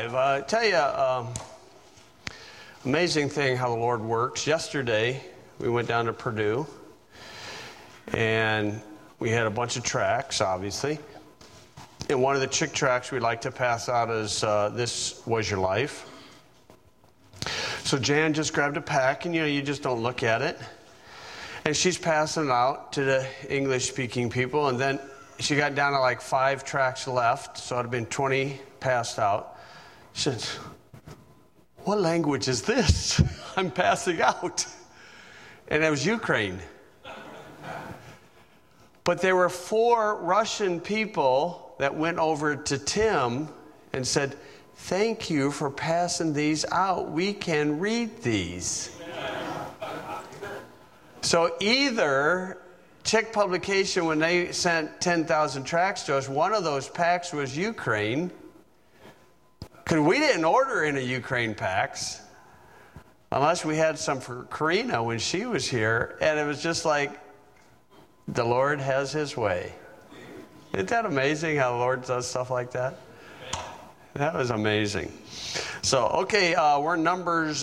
25. I tell you, amazing thing how the Lord works. Yesterday, we went down to Purdue, and we had a bunch of tracts, obviously. And one of the chick tracts we like to pass out is This Was Your Life. So Jan just grabbed a pack, and you just don't look at it. And she's passing it out to the English-speaking people, and then she got down to like 5 tracts left, so it had been 20 passed out. She said, "What language is this I'm passing out?" And it was Ukraine. But there were 4 Russian people that went over to Tim and said, "Thank you for passing these out. We can read these." So either Czech publication, when they sent 10,000 tracts to us, one of those packs was Ukraine, because we didn't order any Ukraine packs unless we had some for Karina when she was here. And it was just like, the Lord has his way. Isn't that amazing how the Lord does stuff like that? That was amazing. So, okay, we're Numbers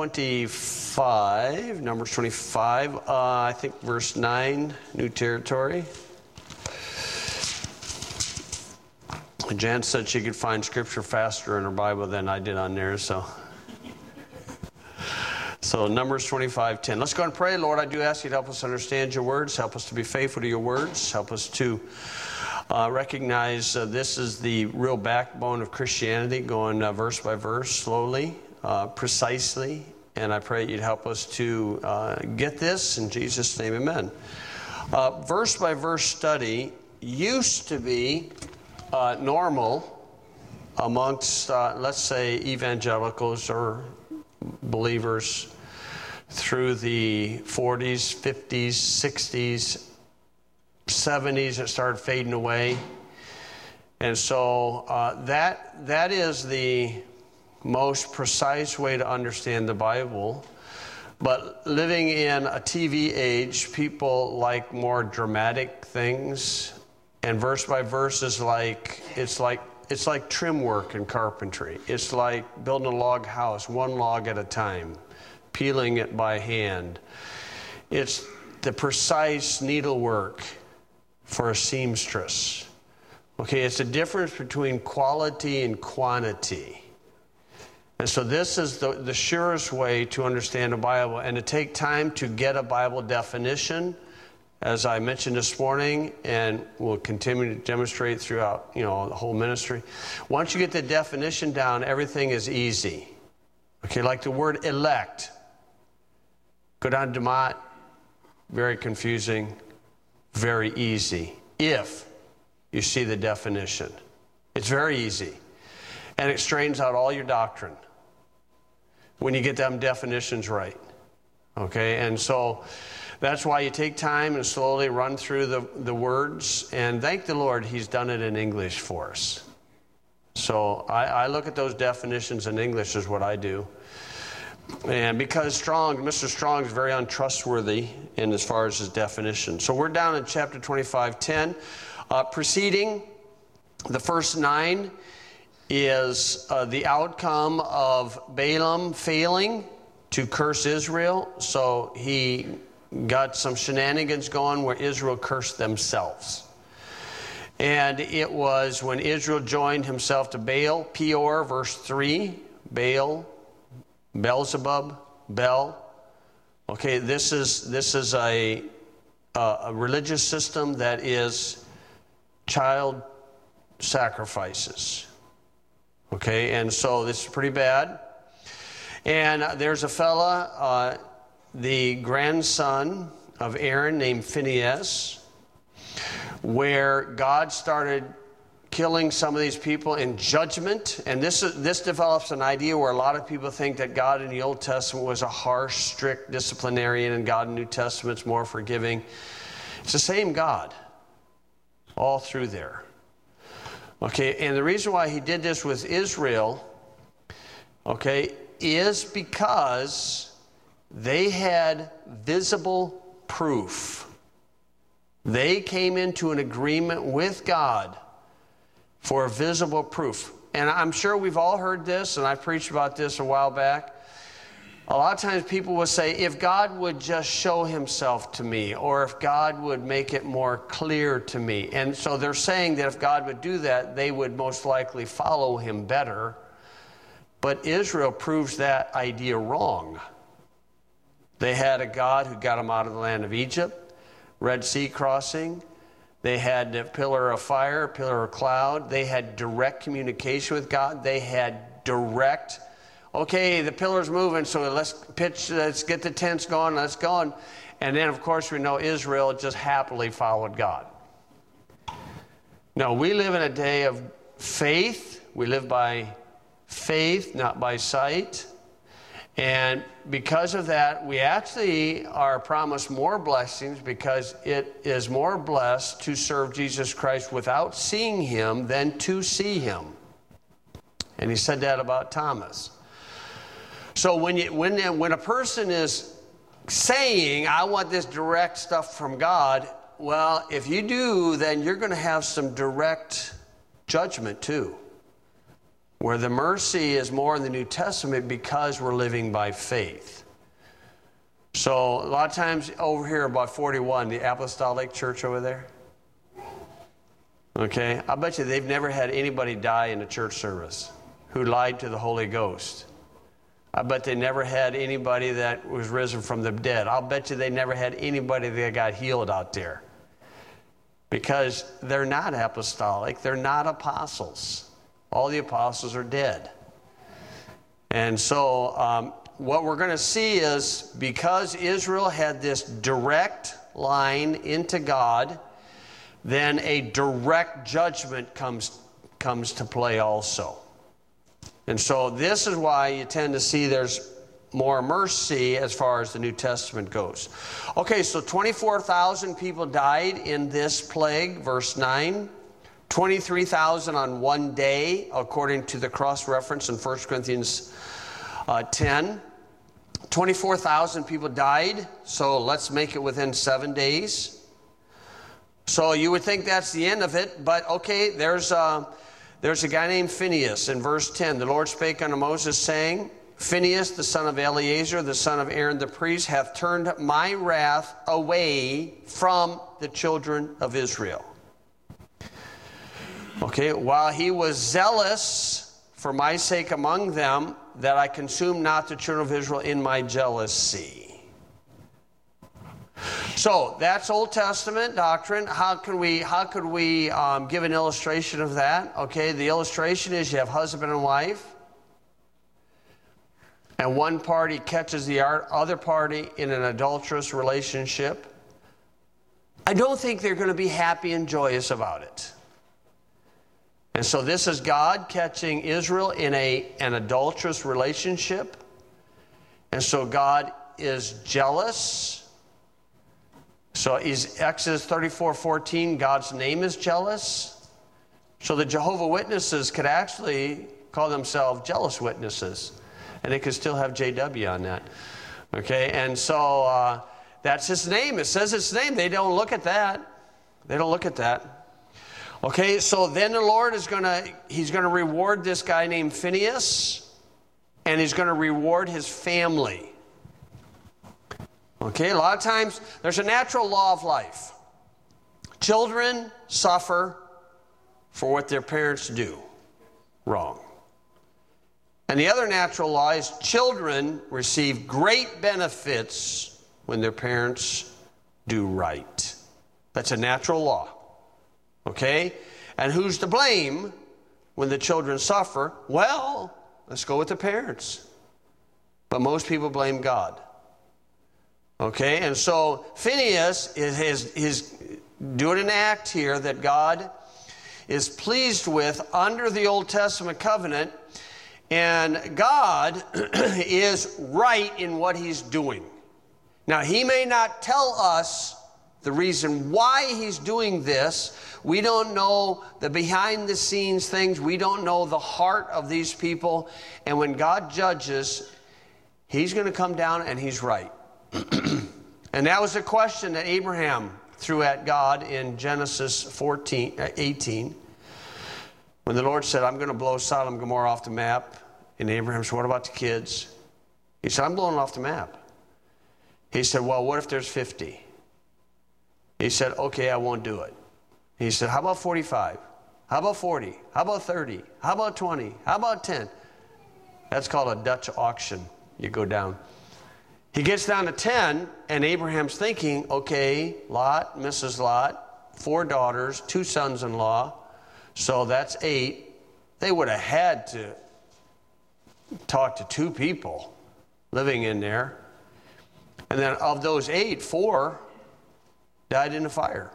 25. Numbers 25, I think verse 9, new territory. Jan said she could find scripture faster in her Bible than I did on there, so Numbers 25:10. Let's go and pray. Lord, I do ask you to help us understand your words. Help us to be faithful to your words. Help us to recognize this is the real backbone of Christianity, going verse by verse, slowly, precisely. And I pray you'd help us to get this. In Jesus' name, amen. Verse by verse study used to be normal amongst, let's say, evangelicals or believers through the 40s, 50s, 60s, 70s. It started fading away. And so that is the most precise way to understand the Bible. But living in a TV age, people like more dramatic things. And verse by verse is it's like trim work in carpentry. It's like building a log house, one log at a time, peeling it by hand. It's the precise needlework for a seamstress. Okay, it's the difference between quality and quantity. And so this is the surest way to understand the Bible, and to take time to get a Bible definition, as I mentioned this morning, and we'll continue to demonstrate throughout, the whole ministry. Once you get the definition down, everything is easy. Okay, like the word elect. Go down to Demot, very confusing, very easy. If you see the definition. It's very easy. And it straightens out all your doctrine when you get them definitions right. Okay, and so that's why you take time and slowly run through the words. And thank the Lord, he's done it in English for us. So I look at those definitions in English is what I do. And because Mr. Strong is very untrustworthy in as far as his definition. So we're down in chapter 25:10. Preceding the first 9 is the outcome of Balaam failing to curse Israel. So he got some shenanigans going where Israel cursed themselves. And it was when Israel joined himself to Baal, Peor, verse 3, Baal, Beelzebub, Bel. Okay, this is a religious system that is child sacrifices. Okay, and so this is pretty bad. And there's a fella, the grandson of Aaron, named Phinehas, where God started killing some of these people in judgment. And this develops an idea where a lot of people think that God in the Old Testament was a harsh, strict disciplinarian, and God in the New Testament's more forgiving. It's the same God all through there. Okay, and the reason why he did this with Israel, okay, is because they had visible proof. They came into an agreement with God for visible proof. and I'm sure we've all heard this, and I preached about this a while back. A lot of times people will say, if God would just show himself to me, or if God would make it more clear to me. And so they're saying that if God would do that, they would most likely follow him better. But Israel proves that idea wrong. They had a God who got them out of the land of Egypt, Red Sea crossing. They had a pillar of fire, a pillar of cloud. They had direct communication with God. They had direct, okay, the pillar's moving, so let's get the tents going, let's go. And then, of course, we know Israel just happily followed God. No, we live in a day of faith. We live by faith, not by sight. And because of that, we actually are promised more blessings, because it is more blessed to serve Jesus Christ without seeing him than to see him. And he said that about Thomas. So when a person is saying, I want this direct stuff from God, well, if you do, then you're going to have some direct judgment too, where the mercy is more in the New Testament because we're living by faith. So a lot of times over here about 41, the Apostolic Church over there, okay, I bet you they've never had anybody die in a church service who lied to the Holy Ghost. I bet they never had anybody that was risen from the dead. I'll bet you they never had anybody that got healed out there, because they're not apostolic, they're not apostles. All the apostles are dead. And so what we're going to see is, because Israel had this direct line into God, then a direct judgment comes to play also. And so this is why you tend to see there's more mercy as far as the New Testament goes. Okay, so 24,000 people died in this plague, verse 9. 23,000 on one day, according to the cross-reference in 1 Corinthians 10. 24,000 people died, so let's make it within 7 days. So you would think that's the end of it, but okay, there's a guy named Phinehas in verse 10. The Lord spake unto Moses, saying, Phinehas, the son of Eleazar, the son of Aaron the priest, hath turned my wrath away from the children of Israel. Okay, while he was zealous for my sake among them, that I consume not the children of Israel in my jealousy. So that's Old Testament doctrine. How could we give an illustration of that? Okay, the illustration is you have husband and wife, and one party catches the other party in an adulterous relationship. I don't think they're going to be happy and joyous about it. And so this is God catching Israel in an adulterous relationship. And so God is jealous. So Exodus 34:14, God's name is jealous. So the Jehovah's Witnesses could actually call themselves jealous witnesses. And they could still have JW on that. Okay, and so that's his name. It says his name. They don't look at that. They don't look at that. Okay, so then the Lord is he's going to reward this guy named Phinehas, and he's going to reward his family. Okay, a lot of times there's a natural law of life. Children suffer for what their parents do wrong. And the other natural law is children receive great benefits when their parents do right. That's a natural law. Okay? And who's to blame when the children suffer? Well, let's go with the parents. But most people blame God. Okay? And so Phinehas is doing an act here that God is pleased with under the Old Testament covenant. And God is right in what he's doing. Now, he may not tell us the reason why he's doing this. We don't know the behind-the-scenes things. We don't know the heart of these people. And when God judges, he's going to come down and he's right. And that was the question that Abraham threw at God in Genesis 18. When the Lord said, I'm going to blow Sodom and Gomorrah off the map, and Abraham said, what about the kids? He said, I'm blowing it off the map. He said, well, what if there's 50? He said, okay, I won't do it. He said, how about 45? How about 40? How about 30? How about 20? How about 10? That's called a Dutch auction. You go down. He gets down to 10, and Abraham's thinking, okay, Lot, Mrs. Lot, 4 daughters, 2 sons-in-law, so that's 8. They would have had to talk to 2 people living in there. And then of those 8, 4 died in the fire.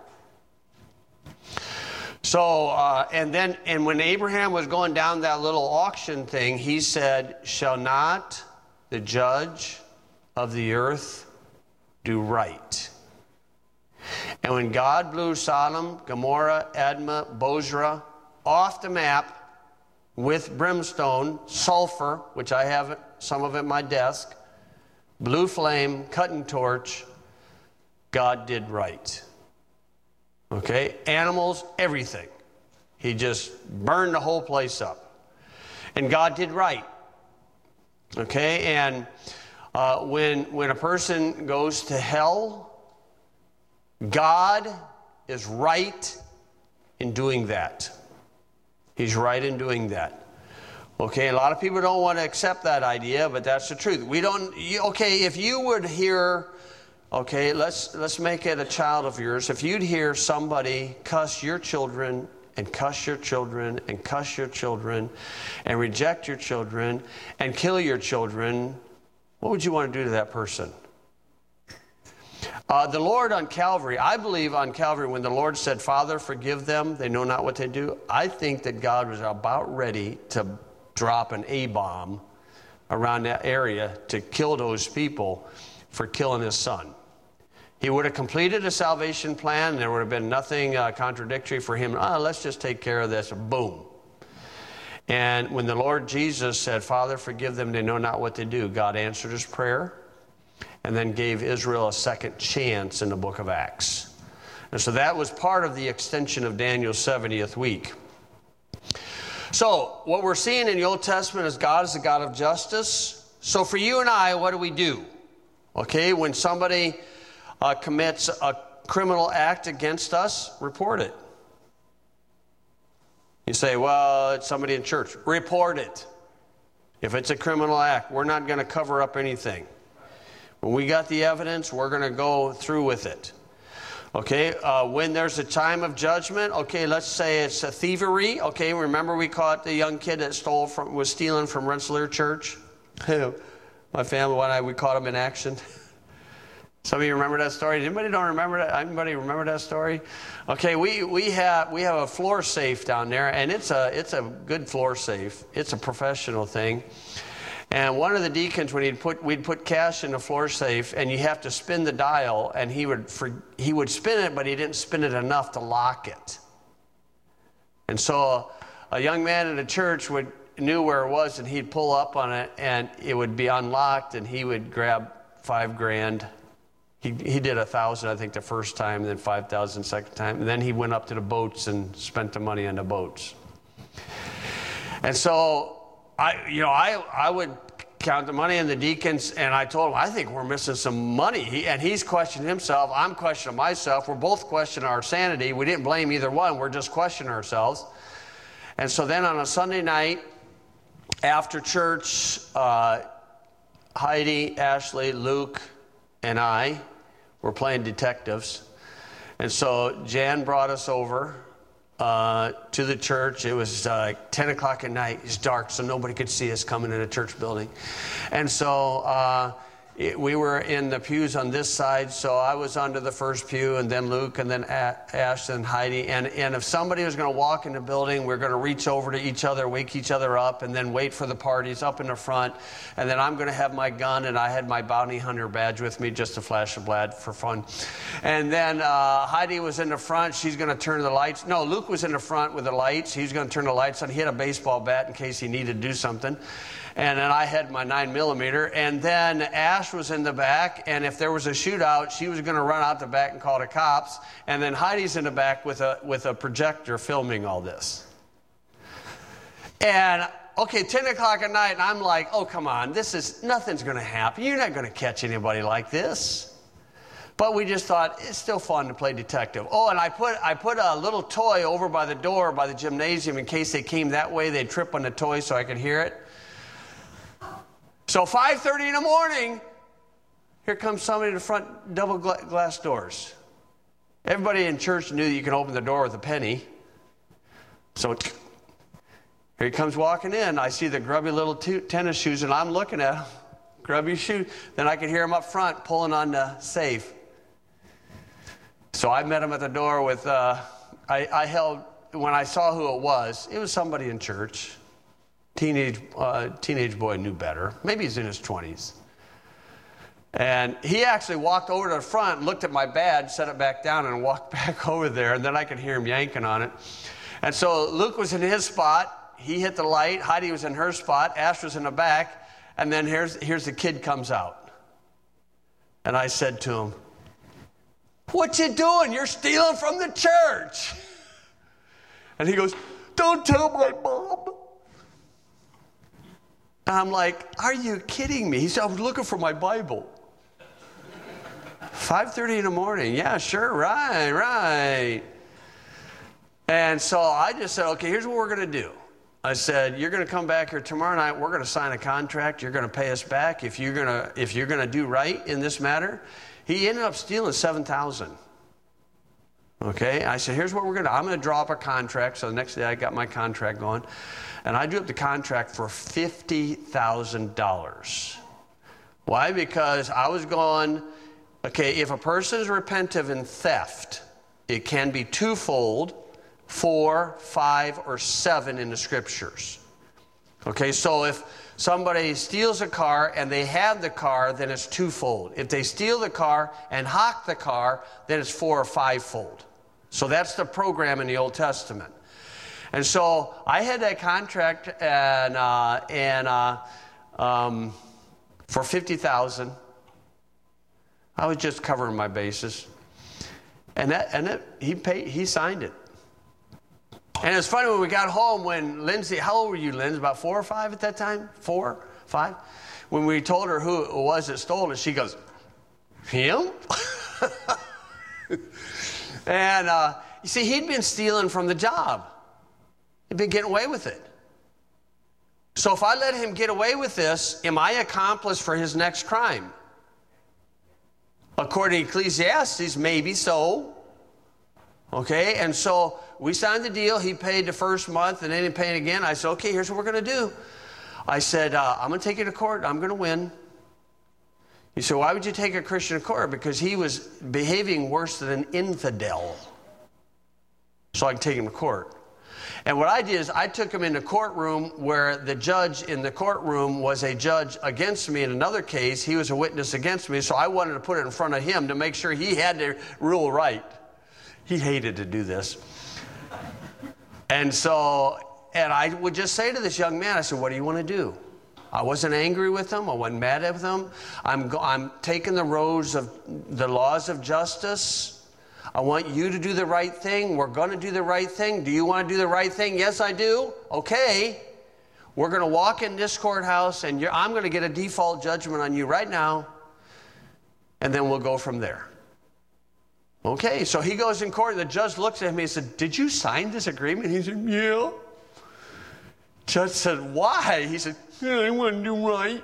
So, and when Abraham was going down that little auction thing, he said, shall not the judge of the earth do right? And when God blew Sodom, Gomorrah, Admah, Bozrah off the map with brimstone, sulfur, which I have some of at my desk, blue flame, cutting torch, God did right. Okay? Animals, everything. He just burned the whole place up. And God did right. Okay? And when a person goes to hell, God is right in doing that. He's right in doing that. Okay, a lot of people don't want to accept that idea, but that's the truth. If you would hear, okay, let's make it a child of yours. If you'd hear somebody cuss your children and cuss your children and cuss your children and reject your children and kill your children, what would you want to do to that person? The Lord on Calvary, I believe on Calvary, when the Lord said, Father, forgive them, they know not what they do, I think that God was about ready to drop an A-bomb around that area to kill those people for killing his son. He would have completed a salvation plan, and there would have been nothing contradictory for him. Let's just take care of this. Boom. And when the Lord Jesus said, Father, forgive them, they know not what they do, God answered his prayer and then gave Israel a second chance in the book of Acts. And so that was part of the extension of Daniel's 70th week. So what we're seeing in the Old Testament is God is a God of justice. So for you and I, what do? Okay, when somebody commits a criminal act against us, report it. You say, well, it's somebody in church. Report it. If it's a criminal act, we're not going to cover up anything. When we got the evidence, we're going to go through with it. Okay, when there's a time of judgment, okay, let's say it's a thievery. Okay, remember we caught the young kid that was stealing from Rensselaer Church? My family and I, we caught him in action. Some of you remember that story? Anybody don't remember that? Anybody remember that story? Okay, we have a floor safe down there, and it's a good floor safe. It's a professional thing. And one of the deacons, we'd put cash in the floor safe, and you have to spin the dial, and he would spin it, but he didn't spin it enough to lock it. And so a young man in the church knew where it was, and he'd pull up on it, and it would be unlocked, and he would grab $5,000. He did 1,000, I think, the first time, and then 5,000 the second time, and then he went up to the boats and spent the money on the boats. And so I would count the money, and the deacons, and I told him, I think we're missing some money. He's questioning himself. I'm questioning myself. We're both questioning our sanity. We didn't blame either one. We're just questioning ourselves. And so then on a Sunday night after church, Heidi, Ashley, Luke, and I were playing detectives. And so Jan brought us over to the church. It was 10 o'clock at night. It's dark, so nobody could see us coming in the church building. And so we were in the pews on this side, so I was under the first pew, and then Luke, and then Ash, and Heidi. And if somebody was going to walk in the building, we're going to reach over to each other, wake each other up, and then wait for the parties up in the front. And then I'm going to have my gun, and I had my bounty hunter badge with me, just a flash of blood for fun. And then Heidi was in the front. She's going to turn the lights. No, Luke was in the front with the lights. He was going to turn the lights on. He had a baseball bat in case he needed to do something. And then I had my 9mm. And then Ash was in the back, and if there was a shootout, she was going to run out the back and call the cops. And then Heidi's in the back with a projector filming all this. And, okay, 10 o'clock at night, and I'm like, oh, come on, nothing's going to happen. You're not going to catch anybody like this. But we just thought, it's still fun to play detective. Oh, and I put a little toy over by the door, by the gymnasium, in case they came that way, they'd trip on the toy so I could hear it. So 5:30 in the morning, here comes somebody to the front double glass doors. Everybody in church knew that you can open the door with a penny. So here he comes walking in. I see the grubby little tennis shoes, and I'm looking at him. Grubby shoes. Then I could hear him up front pulling on the safe. So I met him at the door with, I held, when I saw who it was somebody in church. Teenage boy, knew better. Maybe he's in his 20s. And he actually walked over to the front, looked at my badge, set it back down, and walked back over there. And then I could hear him yanking on it. And so Luke was in his spot. He hit the light. Heidi was in her spot. Ash was in the back. And then here's the kid comes out. And I said to him, "What you doing? You're stealing from the church." And he goes, "Don't tell my mom." And I'm like, "Are you kidding me?" He said, "I was looking for my Bible." 5:30 in the morning. Yeah, sure, right. And so I just said, okay, here's what we're going to do. I said, you're going to come back here tomorrow night. We're going to sign a contract. You're going to pay us back if you're going to do right in this matter. He ended up stealing $7,000. Okay, I said, here's what we're going to do. I'm going to draw up a contract. So the next day I got my contract going. And I drew up the contract for $50,000. Why? Because I was going, okay, if a person is repentant in theft, it can be twofold, 4, 5, or 7 in the scriptures. Okay, so if somebody steals a car and they have the car, then it's twofold. If they steal the car and hawk the car, then it's 4 or 5-fold. So that's the program in the Old Testament. And so I had that contract for $50,000. I was just covering my bases. He signed it. And it's funny when we got home, when Lindsay, how old were you, Lindsay? About 4 or 5 at that time? 4, 5? When we told her who it was that stole it, she goes, "Him?" And you see, he'd been stealing from the job. He'd been getting away with it. So if I let him get away with this, am I accomplice for his next crime? According to Ecclesiastes, maybe so. Okay, and so we signed the deal. He paid the first month and then he paid again. I said, okay, here's what we're going to do. I said, I'm going to take you to court. I'm going to win. He said, why would you take a Christian to court? Because he was behaving worse than an infidel. So I can take him to court. And what I did is I took him in the courtroom where the judge in the courtroom was a judge against me in another case. He was a witness against me. So I wanted to put it in front of him to make sure he had to rule right. He hated to do this. And I would just say to this young man, I said, what do you want to do? I wasn't angry with him. I wasn't mad at him. I'm taking the roads of the laws of justice. I want you to do the right thing. We're going to do the right thing. Do you want to do the right thing? Yes, I do. Okay. We're going to walk in this courthouse, and I'm going to get a default judgment on you right now, and then we'll go from there. Okay, so he goes in court, and the judge looks at him and he said, did you sign this agreement? He said, yeah. Judge said, why? He said, yeah, I want to do right.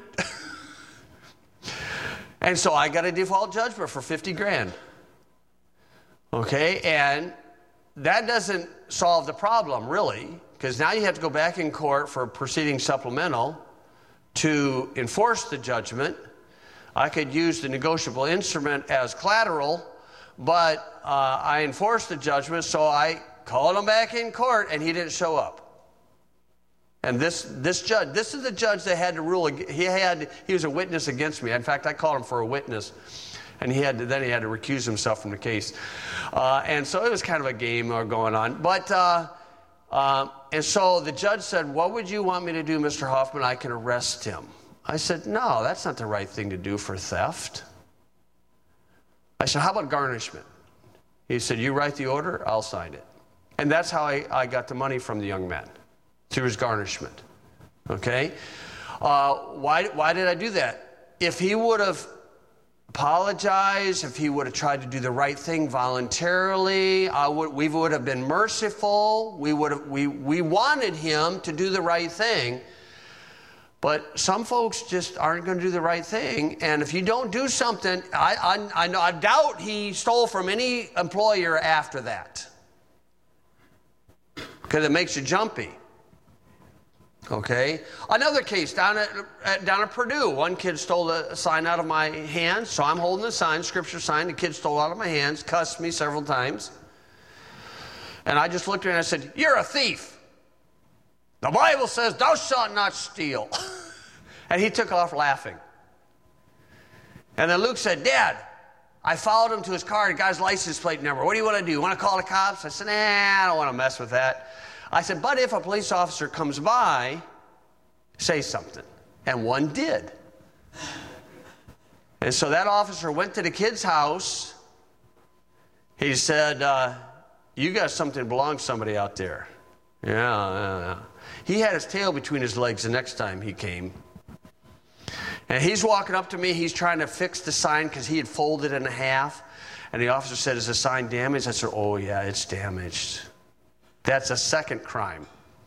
And so I got a default judgment for $50,000. Okay, and that doesn't solve the problem, really, because now you have to go back in court for proceeding supplemental to enforce the judgment. I could use the negotiable instrument as collateral, but I enforced the judgment, so I called him back in court, and he didn't show up. And this judge, this is the judge that had to rule. He was a witness against me. In fact, I called him for a witness, and then he had to recuse himself from the case. And so it was kind of a game going on. But and so the judge said, "What would you want me to do, Mr. Hoffman? I can arrest him." I said, "No, that's not the right thing to do for theft." I said, "How about garnishment?" He said, "You write the order, I'll sign it." And that's how I got the money from the young man. through his garnishment. Okay? Why did I do that? If he would have apologized, if he would have tried to do the right thing voluntarily, we would have been merciful. We wanted him to do the right thing. But some folks just aren't going to do the right thing. And if you don't do something, I doubt he stole from any employer after that. Because it makes you jumpy. Okay? Another case down at Purdue. One kid stole a sign out of my hands. So I'm holding the sign, scripture sign. The kid stole it out of my hands, cussed me several times. And I just looked at him and I said, "You're a thief. The Bible says, thou shalt not steal." And he took off laughing. And then Luke said, "Dad, I followed him to his car. The guy's license plate number. What do you want to do? You want to call the cops?" I said, I don't want to mess with that. I said, "But if a police officer comes by, say something." And one did. And so that officer went to the kid's house. He said, "You got something that belongs to somebody out there." Yeah. He had his tail between his legs the next time he came. And he's walking up to me. He's trying to fix the sign because he had folded it in half. And the officer said, "Is the sign damaged?" I said, "Oh, yeah, it's damaged." That's a second crime.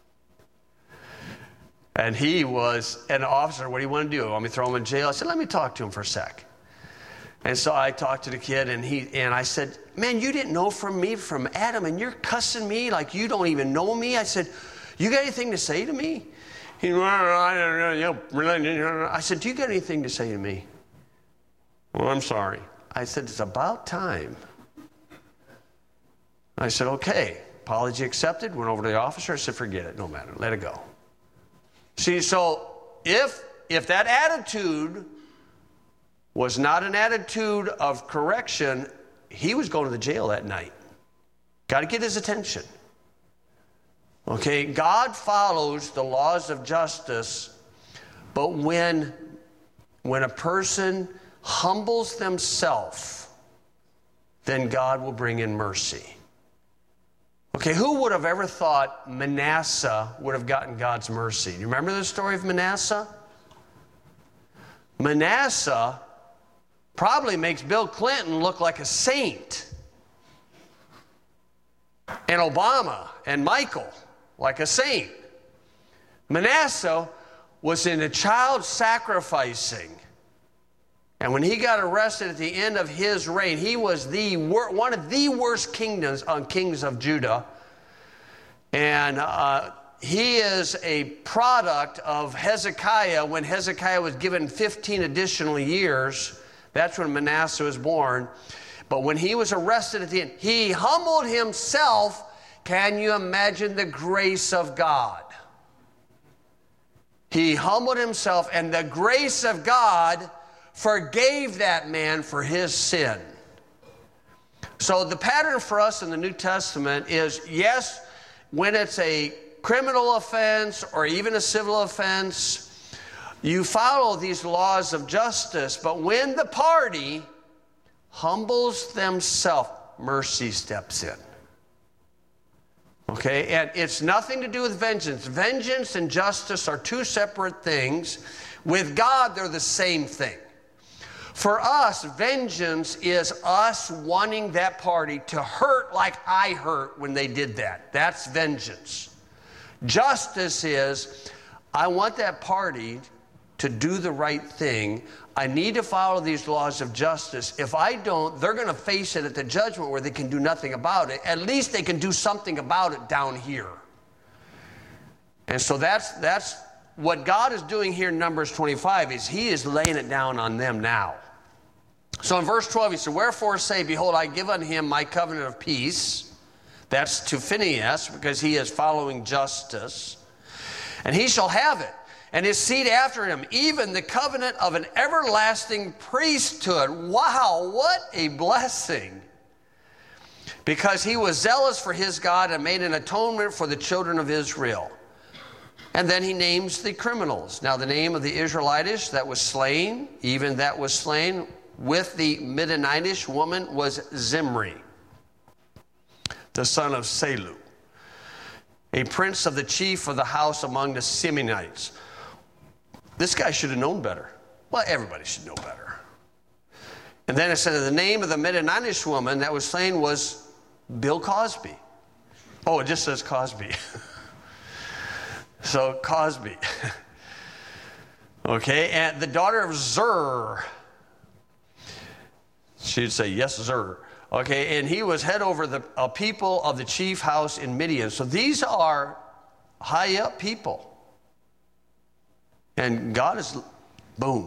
And he was an officer. "What do you want to do? Want me to throw him in jail?" I said, "Let me talk to him for a sec." And so I talked to the kid, and I said, "Man, you didn't know me from Adam, and you're cussing me like you don't even know me." I said, "You got anything to say to me?" He went, I said, "Do you got anything to say to me?" "Well, I'm sorry." I said, "It's about time." I said, "Okay." Apology accepted. Went over to the officer. I said, "Forget it. No matter. Let it go." See, so if that attitude was not an attitude of correction, he was going to the jail that night. Got to get his attention. Okay, God follows the laws of justice, but when a person humbles themselves, then God will bring in mercy. Okay, who would have ever thought Manasseh would have gotten God's mercy? Do you remember the story of Manasseh? Manasseh probably makes Bill Clinton look like a saint, and Obama and Michael like a saint. Manasseh was in a child sacrificing. And when he got arrested at the end of his reign, he was one of the worst kings of Judah. And he is a product of Hezekiah. When Hezekiah was given 15 additional years, that's when Manasseh was born. But when he was arrested at the end, he humbled himself. Can you imagine the grace of God? He humbled himself, and the grace of God forgave that man for his sin. So the pattern for us in the New Testament is, yes, when it's a criminal offense or even a civil offense, you follow these laws of justice. But when the party humbles themselves, mercy steps in. Okay, and it's nothing to do with vengeance. Vengeance and justice are two separate things. With God, they're the same thing. For us, vengeance is us wanting that party to hurt like I hurt when they did that. That's vengeance. Justice is, I want that party to do the right thing. I need to follow these laws of justice. If I don't, they're going to face it at the judgment where they can do nothing about it. At least they can do something about it down here. And so that's what God is doing here in Numbers 25, is he is laying it down on them now. So in verse 12, he said, "Wherefore say, behold, I give unto him my covenant of peace." That's to Phinehas, because he is following justice. "And he shall have it, and his seed after him, even the covenant of an everlasting priesthood." Wow, what a blessing. "Because he was zealous for his God and made an atonement for the children of Israel." And then he names the criminals. Now the name of the Israelitish that was slain, even that was slain with the Midianitish woman, was Zimri, the son of Salu. a prince of the chief of the house among the Simeonites. This guy should have known better. Well, everybody should know better. And then it said, the name of the Midianitish woman that was slain was Bill Cosby. Oh, it just says Cosby. So, Cosby. Okay, and the daughter of Zur. She'd say, yes, Zur. Okay, and he was head over the people of the chief house in Midian. So these are high up people. And God is, boom.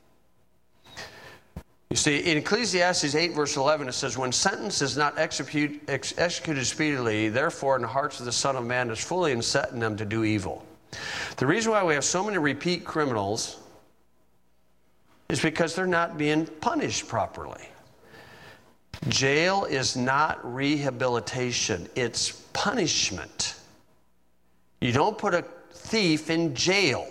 You see, in Ecclesiastes 8, verse 11, it says, when sentence is not executed speedily, therefore in the hearts of the Son of Man is fully inset in them to do evil. The reason why we have so many repeat criminals is because they're not being punished properly. Jail is not rehabilitation, it's punishment. You don't put a thief in jail.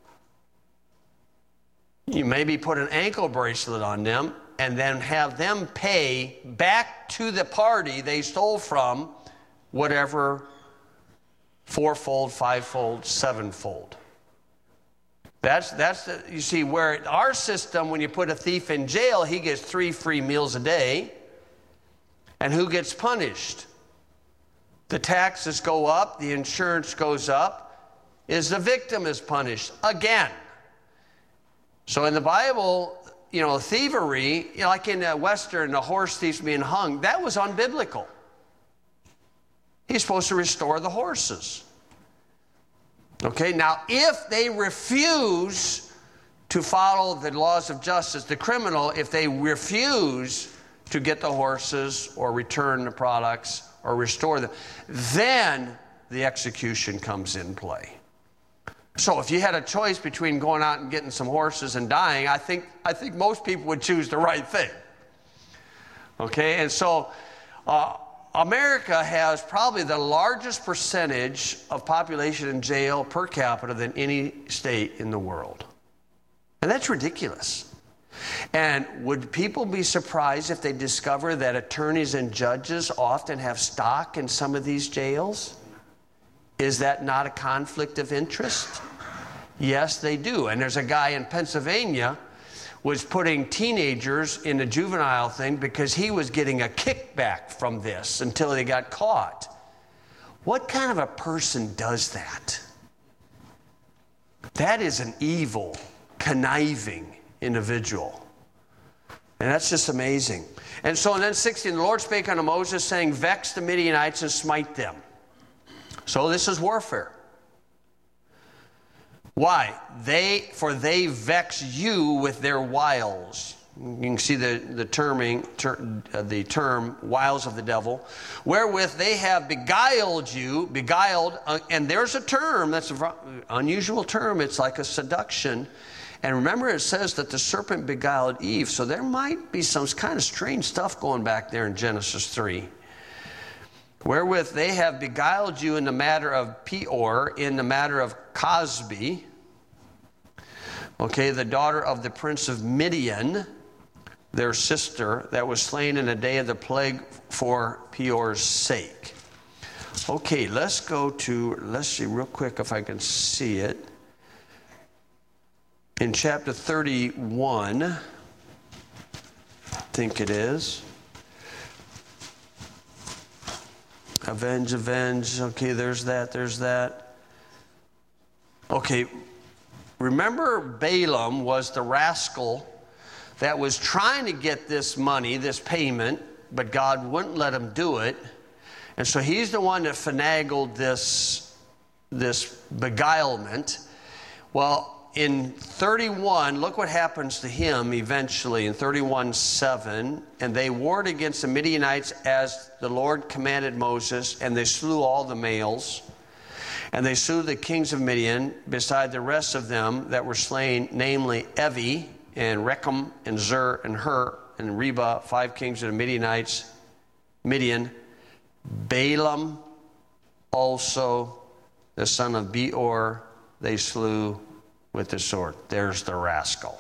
You maybe put an ankle bracelet on them and then have them pay back to the party they stole from whatever fourfold, fivefold, sevenfold. That's the, you see, where our system, when you put a thief in jail, he gets 3 free meals a day. And who gets punished? The taxes go up, the insurance goes up, the victim is punished again. So in the Bible, thievery, like in the Western, the horse thieves being hung, that was unbiblical. He's supposed to restore the horses. Okay, now if they refuse to follow the laws of justice, the criminal, if they refuse to get the horses or return the products or restore them, then the execution comes in play. So if you had a choice between going out and getting some horses and dying, I think most people would choose the right thing. Okay, and so America has probably the largest percentage of population in jail per capita than any state in the world. And that's ridiculous. And would people be surprised if they discover that attorneys and judges often have stock in some of these jails? Is that not a conflict of interest? Yes, they do. And there's a guy in Pennsylvania was putting teenagers in a juvenile thing because he was getting a kickback from this until they got caught. What kind of a person does that? That is an evil, conniving individual. And that's just amazing. And so then 16, the Lord spake unto Moses, saying, vex the Midianites and smite them. So this is warfare. Why? For they vex you with their wiles. You can see the term wiles of the devil, wherewith they have beguiled you, and there's a term, that's an unusual term, it's like a seduction. And remember, it says that the serpent beguiled Eve, so there might be some kind of strange stuff going back there in Genesis 3. Wherewith they have beguiled you in the matter of Peor, in the matter of Cosby, okay, the daughter of the prince of Midian, their sister, that was slain in the day of the plague for Peor's sake. Okay, let's see real quick if I can see it. In chapter 31, I think it is. Avenge. Okay, there's that. Okay, remember Balaam was the rascal that was trying to get this money, this payment, but God wouldn't let him do it. And so he's the one that finagled this beguilement. Well, in 31, look what happens to him eventually in 31:7. And they warred against the Midianites as the Lord commanded Moses, and they slew all the males. And they slew the kings of Midian, beside the rest of them that were slain, namely Evi, and Rechem, and Zur, and Hur, and Reba, 5 kings of the Midianites, Midian. Balaam also, the son of Beor, they slew with the sword. There's the rascal.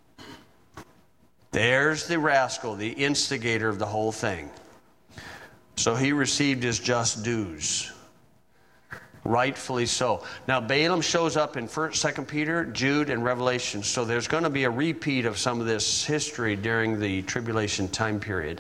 There's the rascal, the instigator of the whole thing. So he received his just dues. Rightfully so. Now, Balaam shows up in 1st, 2nd Peter, Jude, and Revelation. So there's going to be a repeat of some of this history during the tribulation time period.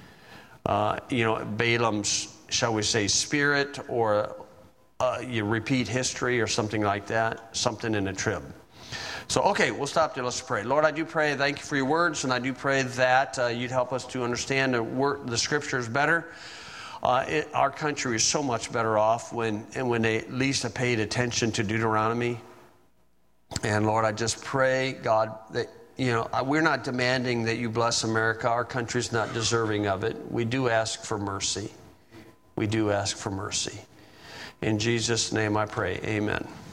Balaam's, shall we say, spirit, or you repeat history or something like that, something in the trib. So, okay, we'll stop there. Let's pray. Lord, I do pray, thank you for your words, and I do pray that you'd help us to understand the scriptures better. Our country is so much better off when they at least paid attention to Deuteronomy. And Lord, I just pray, God, that, we're not demanding that you bless America. Our country's not deserving of it. We do ask for mercy. We do ask for mercy. In Jesus' name I pray, amen.